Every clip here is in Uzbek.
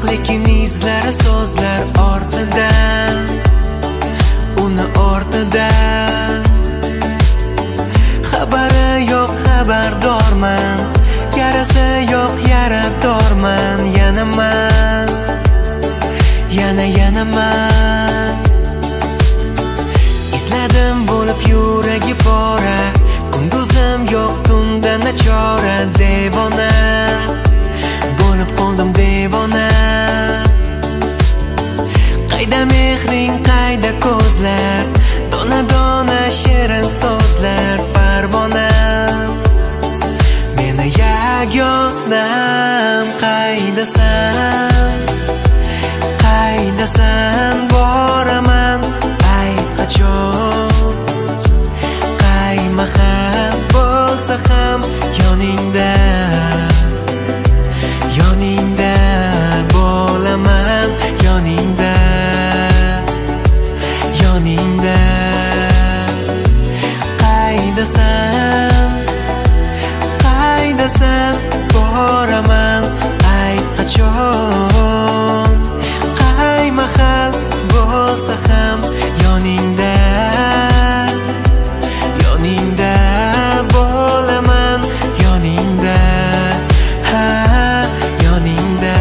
lekin izlari so'zlar ortidan, uni ortidan. Xabari yo'q, xabardorman, yarasi yo'q, yaradorman. Yanaman, yanaman. Izladim bo'lib yuragi pora, kunduzim yo'q, tunda nachora. Devona bo'lib qoldim, devona. Qayda mehring, qayda ko'zlar, dona-dona shirin so'zlar. Parvona meni yagonam, qaydasan, qaydasan? Boraman, ayt qachon, qay mahal bo'lsa ham yoningda, yoningda bo'laman, yoningda, yoningda. Qaydasan, qaydasan? Boraman, ayt qachon, qay mahal bo'lsa ham yoningda, yoningda bo'laman, yoningda, ha, yoningda.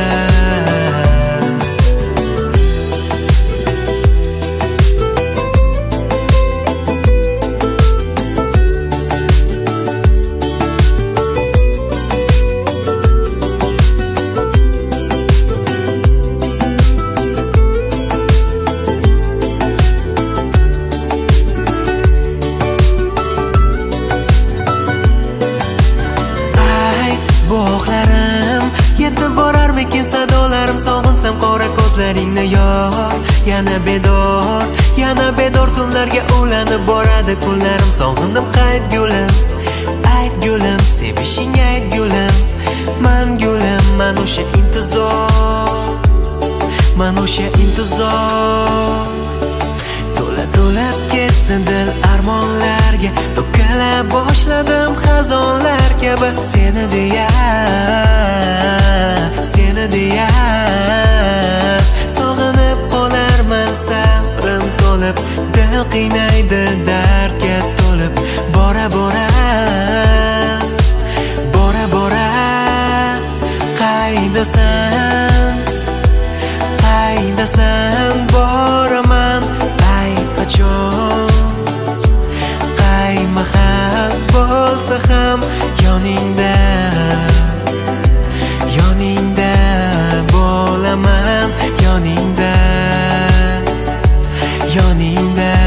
Bog'larim yetib borarmikin sadolarim, sog'insam qora ko'zlaringni yor. Yana bedor tunlarga ulanib boradi kunlarim. Sog'indim, qayt gulim, ayt gulim, sevishing ayt gulim. Man gulim, man o'sha intizor, man o'sha intizor. To'lab ketdi dil armonlarga, to'kila boshladim xazonlar kabi. Seni deya, seni deya sog'inib qolarman, sabrim to'lib. Dil qiynaydi dardga to'lib. Bora bora, bora bora. Qaydasan, qaydasan? Boraman, ayt qachon, qay mahal bo'lsa ham yoningda, yoningda bo'laman, yoningda, yoningda.